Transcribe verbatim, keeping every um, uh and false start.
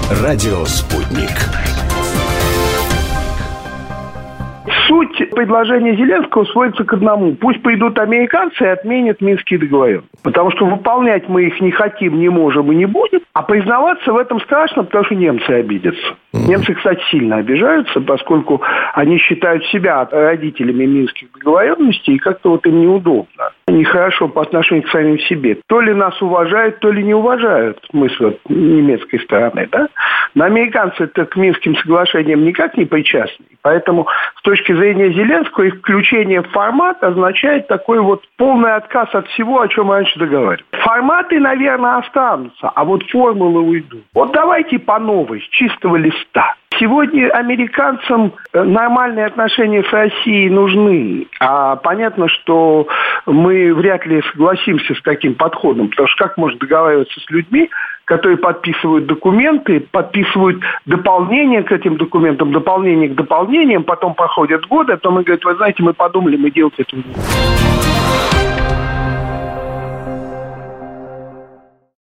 Радио «Спутник». Суть предложения Зеленского сводится к одному. Пусть придут американцы и отменят Минские договоренности. Потому что выполнять мы их не хотим, не можем и не будем. А признаваться в этом страшно, потому что немцы обидятся. Mm-hmm. Немцы, кстати, сильно обижаются, поскольку они считают себя родителями Минских договоренностей, и как-то вот им неудобно. Нехорошо по отношению к самим себе. То ли нас уважают, то ли не уважают, мы с вот немецкой стороны, да? Но американцы-то к Минским соглашениям никак не причастны. Поэтому с точки зрения Зеленского их включение в формат означает такой вот полный отказ от всего, о чем раньше договаривались. Форматы, наверное, останутся, а вот формулы уйдут. Вот давайте по новой, с чистого листа. Сегодня американцам нормальные отношения с Россией нужны. А понятно, что мы вряд ли согласимся с таким подходом. Потому что как можно договариваться с людьми, которые подписывают документы, подписывают дополнение к этим документам, дополнение к дополнениям, потом проходят годы, а потом и говорят, вы знаете, мы подумали, мы делать этого не будем.